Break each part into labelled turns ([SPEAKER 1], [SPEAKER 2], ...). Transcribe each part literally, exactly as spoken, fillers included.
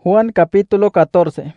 [SPEAKER 1] Juan capítulo catorce.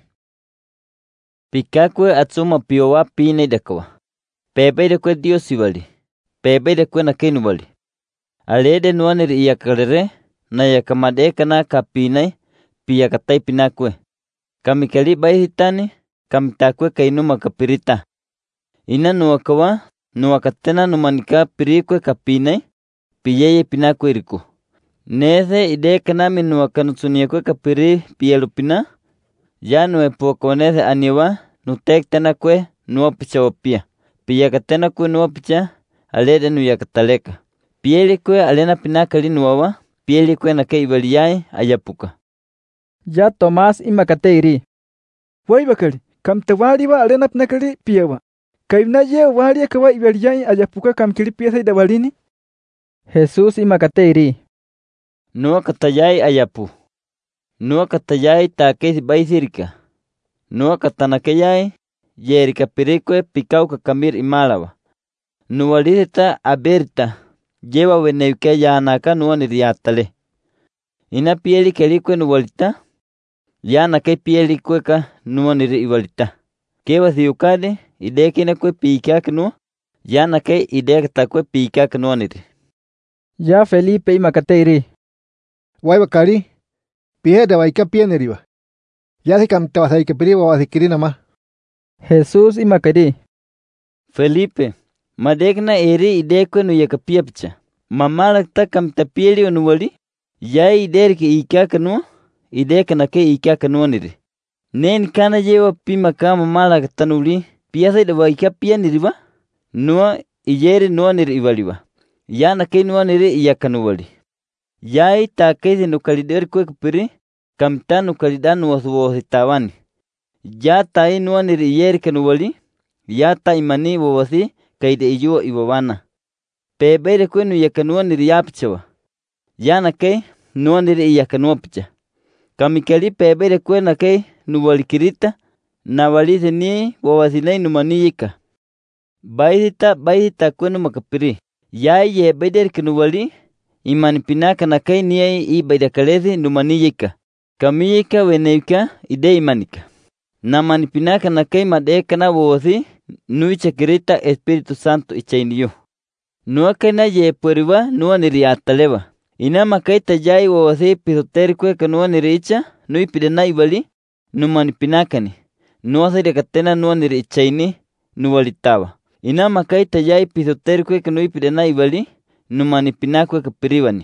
[SPEAKER 2] Pikakwe atsuma piowa pine dakawa. Pepe de kwe Dios ibali. Pepe de kwe na kenu bali. Alede nuanir iyakarere na yakamade kana kapinay piyakatay pinakwe. Kamikali bahitani kamitakwe kainu makapirita. Ina nuakawa nuakatena numanika pirikwe kapinay piyeye pinakwe riku. Nese ide kanami nuakanutsuniakwe kapiri piyalupina. Ya nuepokonese aniwa nutektenakwe nuapichawapia. Piyakatenakwe nuapicha alede nuyakataleka. Pielikwe alena pinakali nuawa. Pielikwe nake ibaliyay ayapuka.
[SPEAKER 1] Ya Tomás imakateiri.
[SPEAKER 3] Wai bakali, kam tawaliwa alena pinakali piyawa. Kaimna ye wali akawa ibaliyay ayapuka kam kili piyasay dawalini.
[SPEAKER 1] Jesús imakateiri.
[SPEAKER 2] Nua katayay ayapu. Nua katayay takes baisirika. Nua katanakayay yerika pirikwe pikauka kamir imalawa. Nua lideta aberta. Lleva veneuke yanaka nua niriatale. Ina pieli kelikwe nuwalita. Yanake pieli kweka nua niri iwalita. Kewa siukade idekine kwe pikak nua. Yanake idekta kwe pikak nua niri.
[SPEAKER 1] Ya Felipe imakateiri.
[SPEAKER 3] Wai bakali, pihe da waika pieneriwa. Ya se kam tawasay kapiriwa wasikirina ma.
[SPEAKER 1] Jesús imakari.
[SPEAKER 2] Felipe, madekna eri idekwe nu yakapiyapcha. Mamalakta kam tapieli onuwali. Ya iderke ikaka nua. Ideka nake ikaka nua niri. Nen kana jewa pima kama malakta nuli. Piyasay da waika pieneriwa. Nua ijeri nua niri iwaliwa. Ya nake nua niri iyaka nuwali. Yai takezi nukalideri kwe kupiri. Kamta nukalidanu wasuwositawani. Ya tai nua niri iyeri kanuwali. Ya ta imani wawasi kaide iyuwa iwawana. Pebere kwe nu yakanua niri yapichawa. Ya nake nua niri iyakanua picha. Kamikali pebere kwe nake nuwali kirita. Na walise ni wawasilai numani yika. Baisita baisita kwe numakapiri. Yai ye bederi kanuwali. Imani pinaka nakai niai i baidakalezi numaniyika. Kamiyika weneuka ide imanika. Na mani pinaka nakai madeka na wosi nuicha kirita Espiritu Santo ichainiyo. Nua kaina ye puriwa nua niriataleva. Ina makai tajai wosi pisoterikwe ka nua niricha nui pidana ibali numani pinakani. Nua sirikatena nua nirichaini nuwalitawa. Ina makai tajai pisoterikwe ka nui pidana ibali numani pinakwe kapiriwani.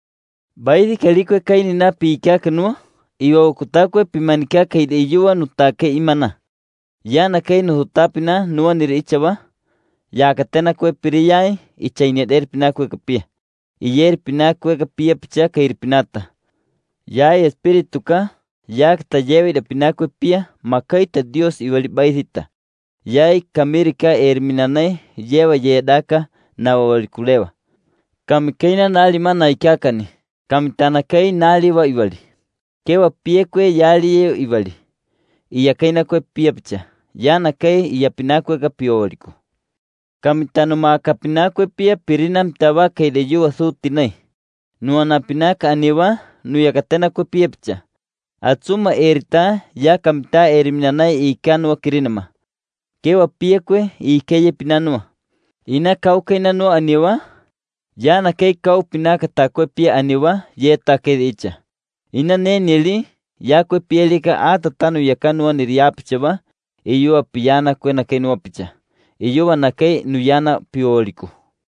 [SPEAKER 2] Baidi kalikwe kaini na piikaka nua. Iwa ukutakwe pimanika kaide iyuwa nutake imana. Yana kai nuhutapina nua niri ichawa. Yakatena kwe piriyay ichaini eder pinakwe kapia. Iyer pinakwe kapia picha kair pinata. Yay espirituka. Yak tayewe da pinakwe pia. Makaita Dios iwali baisita. Yay kamirika erminanay yewa yedaka na wawalikulewa. Kamikaina nali mana ikakani. Kamitanakai nali wa iwali. Kewa pie kwe yali iwali. Iya kaina kwe pia picha. Yana kai iya pinakwe ka pio waliku. Kamitano maka pinakwe pia pirina mtawa kaide yuwa suutinay. Nuana pinaka aniwa nuyakatena kwe pia picha. Atsuma erita ya kamita eriminanay ikanwa kirinama. Kewa pie kwe ikeye pinanua. Ina kau kainanua aniwa. Yana kei kau pinaka takwe pia aniwa ye take icha. Ina nenili ya kwe pielika ata tanu yakanua niriapichaba. Iyuwa piyana kwe na kei nuapicha. Iyuwa na kei nuyana pioliku.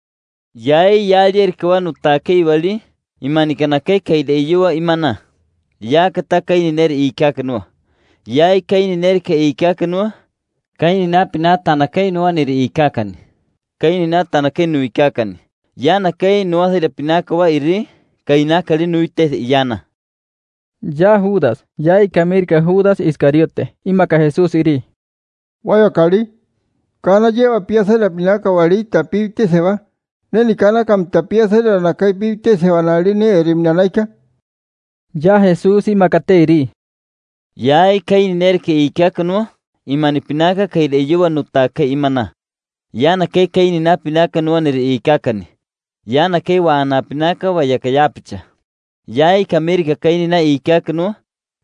[SPEAKER 2] Yai yali erikawa nutake iwali. Imanika na kei kaide iyuwa imana. Ya kata kai nineri ikakanua. Yai kai nineri ka ikakanua. Kai nina pinata na kei nua niri ikakani. Kai nina tana kei nu ikakani. Yana kai nuasa de pinakawa iri, kaina kali nuites yana.
[SPEAKER 1] Ya Judas, ya ikamirka Judas Iscariote, imaka Jesús iri.
[SPEAKER 3] Wai bakali, kana lleva pieza la pinakawa lita pivte se va. Neni kana kam tapieza la nakai pivte se va nalini erimnanaika.
[SPEAKER 1] Ya Jesús imakate iri.
[SPEAKER 2] Ya kai nerke ikakanua, imani pinaka kaide yuwa nutake imana. Yana kai kai nina pinaka nua niri ikakani. Yana kai wa ana pinaka wa yakayapicha. Yai kamirika kaini na ikakanu.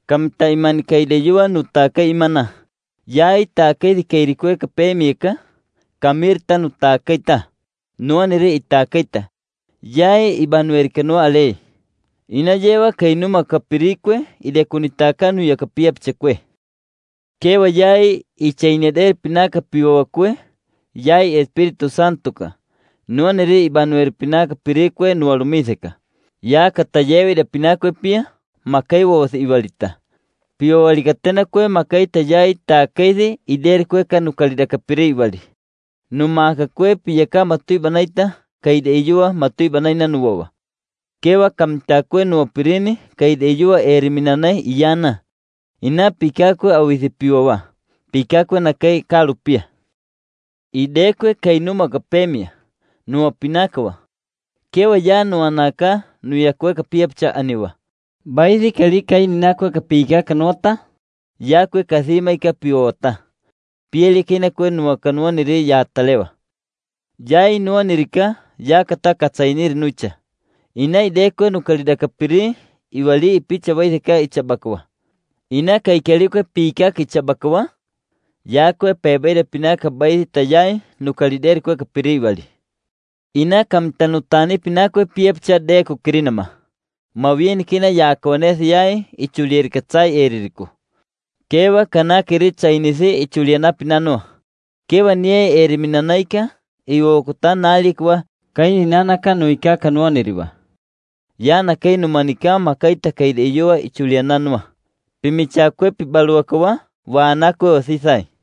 [SPEAKER 2] Kamta imani kaideyua nutaka imana. Yai taka idikairikwe kapemieka. Kamirta nutakaita. Nuanire itakaita. Yai ibanuerikano ale. Inajewa kainuma kapirikwe idekunitaka nu yakapiapchekwe. Kewa yai ichaineder pinaka piwakwe. Yai Espiritu Santo ka. Nuanire ibanuer pinaka pirikwe nualumiseka. Ya katayewe de pinakwe pia. Makai was ibalita. Pio walikatena kwe makai tayai takaidi ider kwe kanukalida kapire ibali. Numaka kwe piyaka matui banaita kaide ijua matui banaina nuwawa. Kewa kamta kwe nuwapirini kaide ijua eriminanai iyana. Ina pikakwe awisi piwawa. Pikakwe na kai kalupia. Ide kwe kainuma kapemia. Nuwapinakawa. Kewa ya nuanaka nuyakwe kapiapcha aniwa. Baidi kali kai ninakwe kapiga kanota, yakwe kasima ikapiota. Pieli kina kwe nuwa kanua niri ya talewa. Jai nuwa nirika, ya kata katsainiri nucha. Ina ide kwe nukalida kapiri, iwali ipicha waisika ichabakawa. Ina kaikali kwe pika kichabakawa, yakwe pebeide pinaka baidi tayai nukalideri kwe kapiri iwali. Ina kamtanutani pinakwe piepcha de kukirinama. Mawien kina yakonesi yai ichulier katsai eririku. Kewa kana kiri chainisi ichuliana pinano. Kewa nie eriminanaika iwo kutanaalikwa kaini nanaka nuika kanuaniriwa. Yana kainu manika makaita kaide iyoa ichuliananua. Pimichakwe pibaluakawa waanakwe osisai.